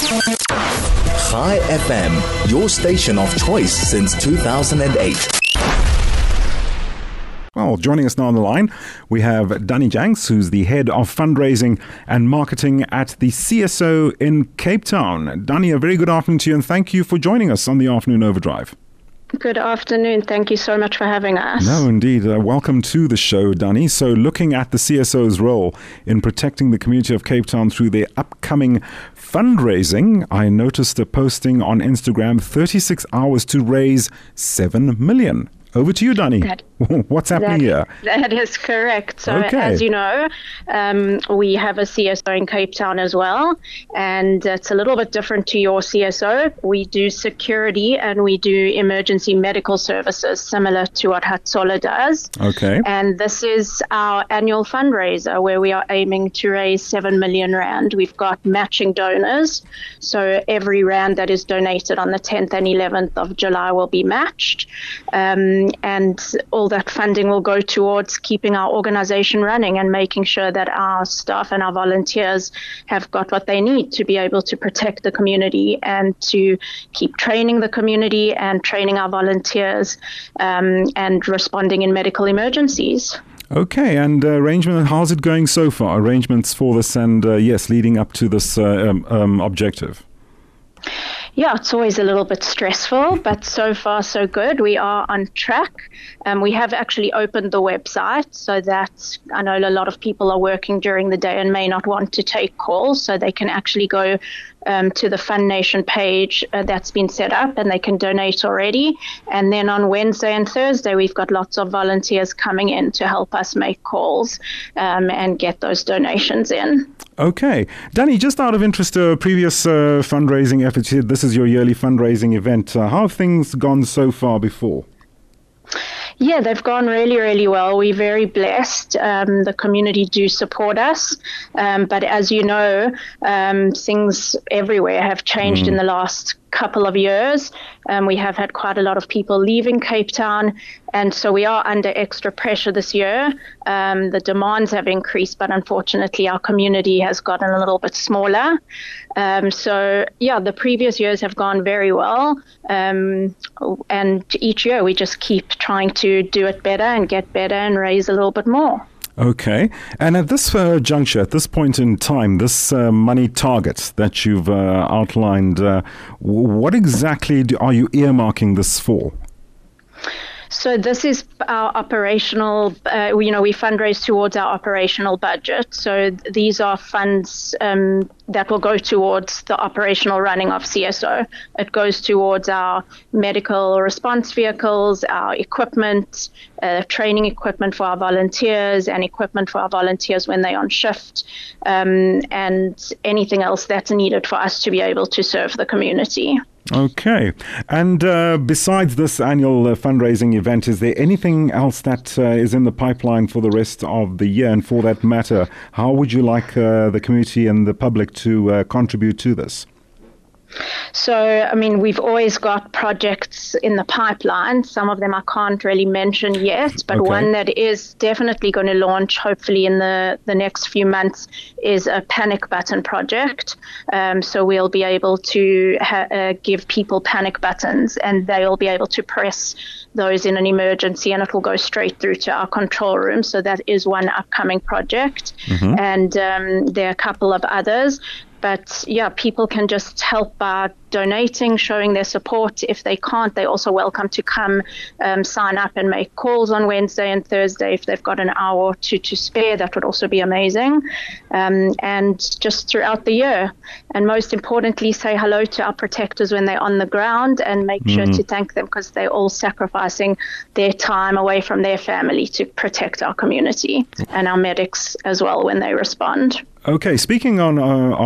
Chai FM, your station of choice since 2008. Well, joining us now on the line, we have Danny Janks, who's the head of fundraising and marketing at the CSO in Cape Town. Danny, a very good afternoon to you, and thank you for joining us on the Afternoon Overdrive. Good afternoon. Thank you so much for having us. No, indeed. Welcome to the show, Danny. So looking at the CSO's role in protecting the community of Cape Town through their upcoming fundraising, I noticed a posting on Instagram, 36 hours to raise 7 million. Over to you, Danny. What's happening here? That is correct. So as you know, we have a CSO in Cape Town as well, and it's a little bit different to your CSO. We do security and we do emergency medical services, similar to what Hatsola does. Okay. And this is our annual fundraiser where we are aiming to raise 7 million rand. We've got matching donors. So every rand that is donated on the 10th and 11th of July will be matched. And all that funding will go towards keeping our organization running and making sure that our staff and our volunteers have got what they need to be able to protect the community and to keep training the community and training our volunteers and responding in medical emergencies. Okay, and how's it going so far? Arrangements for this and, leading up to this objective. Yeah, it's always a little bit stressful, but so far so good. We are on track. We have actually opened the website so that I know a lot of people are working during the day and may not want to take calls, so they can actually go to the Fund Nation page that's been set up and they can donate already. And then on Wednesday and Thursday, we've got lots of volunteers coming in to help us make calls and get those donations in. Okay. Danny, just out of interest, previous fundraising efforts, this is your yearly fundraising event. How have things gone so far before? Yeah, they've gone really, really well. We're very blessed. The community do support us. But as you know, things everywhere have changed in the last couple of years. We have had quite a lot of people leaving Cape Town, and so we are under extra pressure this year. The demands have increased, but unfortunately our community has gotten a little bit smaller. The previous years have gone very well, and each year we just keep trying to do it better and get better and raise a little bit more. Okay. And at this juncture, at this point in time, this money target that you've outlined, what exactly are you earmarking this for? So this is our operational, we fundraise towards our operational budget. So these are funds that will go towards the operational running of CSO. It goes towards our medical response vehicles, our equipment, training equipment for our volunteers and equipment for our volunteers when they're on shift, and anything else that's needed for us to be able to serve the community. Okay. And besides this annual fundraising event, is there anything else that is in the pipeline for the rest of the year? And for that matter, how would you like the community and the public to contribute to this? So, we've always got projects in the pipeline. Some of them I can't really mention yet, but one that is definitely going to launch, hopefully in the next few months, is a panic button project. So we'll be able to give people panic buttons, and they'll be able to press those in an emergency, and it will go straight through to our control room. So that is one upcoming project. And there are a couple of others. But people can just help by donating, showing their support. If they can't, they're also welcome to come sign up and make calls on Wednesday and Thursday if they've got an hour or two to spare. That would also be amazing. And just throughout the year. And most importantly, say hello to our protectors when they're on the ground and make sure to thank them, because they're all sacrificing their time away from their family to protect our community and our medics as well when they respond. Okay, speaking on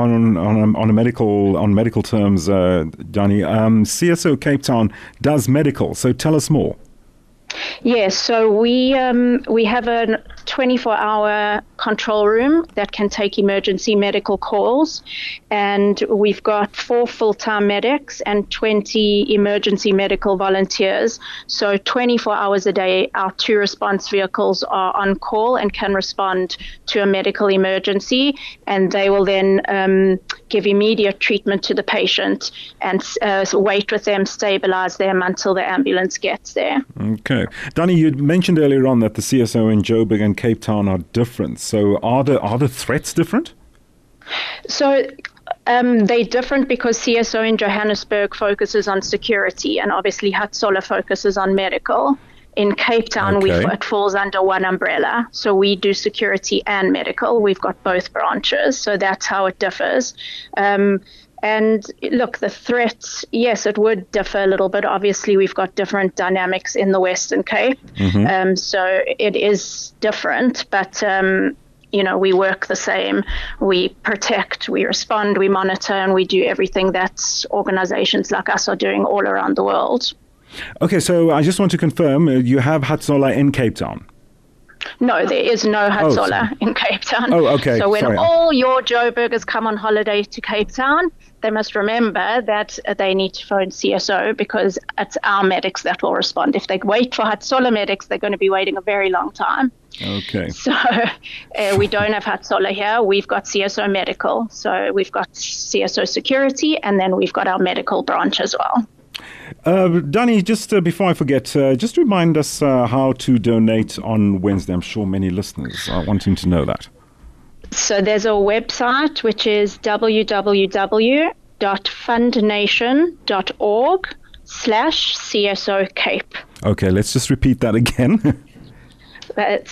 medical terms, Danny, CSO Cape Town does medical. So tell us more. Yes, so we have a 24-hour control room that can take emergency medical calls, and we've got 4 full-time medics and 20 emergency medical volunteers. So 24 hours a day, our 2 response vehicles are on call and can respond to a medical emergency, and they will then give immediate treatment to the patient and wait with them, stabilize them until the ambulance gets there. Okay. Danny, you mentioned earlier on that the CSO in Joburg and Cape Town are different. So are the threats different? So they're different because CSO in Johannesburg focuses on security, and obviously Hatsola focuses on medical. In Cape Town, it falls under one umbrella. So we do security and medical. We've got both branches. So that's how it differs. And look, the threats, yes, it would differ a little bit. Obviously, we've got different dynamics in the Western Cape. Mm-hmm. So it is different, but we work the same. We protect, we respond, we monitor, and we do everything that organizations like us are doing all around the world. Okay, so I just want to confirm, you have Hatsola in Cape Town? No, there is no Hatsola in Cape Town. Oh, okay. So when all your Joburgers come on holiday to Cape Town, they must remember that they need to phone CSO because it's our medics that will respond. If they wait for Hatsola medics, they're going to be waiting a very long time. Okay. So we don't have Hatsola here. We've got CSO medical. So we've got CSO security, and then we've got our medical branch as well. Danny, just before I forget, just remind us how to donate on Wednesday. I'm sure many listeners are wanting to know that. So there's a website which is www.fundnation.org/CSO Cape. Okay, let's just repeat that again. It's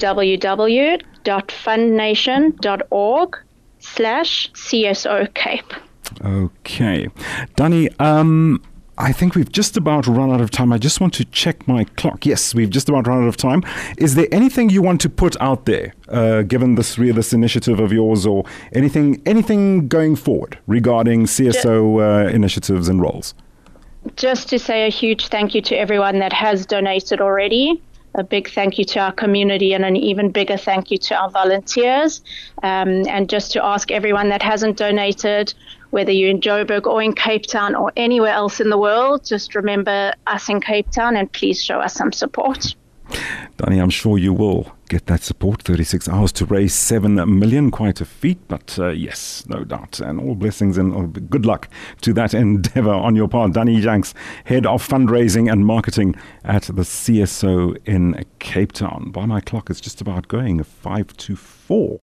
www.fundnation.org/CSO Cape. Okay. Danny, I think we've just about run out of time. I just want to check my clock. Yes, we've just about run out of time. Is there anything you want to put out there, given this initiative of yours, or anything going forward regarding CSO initiatives and roles? Just to say a huge thank you to everyone that has donated already. A big thank you to our community, and an even bigger thank you to our volunteers. And just to ask everyone that hasn't donated, whether you're in Joburg or in Cape Town or anywhere else in the world, just remember us in Cape Town and please show us some support. Danny, I'm sure you will get that support. 36 hours to raise 7 million, quite a feat, but yes, no doubt. And all blessings and good luck to that endeavor on your part. Danny Janks, Head of Fundraising and Marketing at the CSO in Cape Town. By my clock, it's just about going 5 to 4.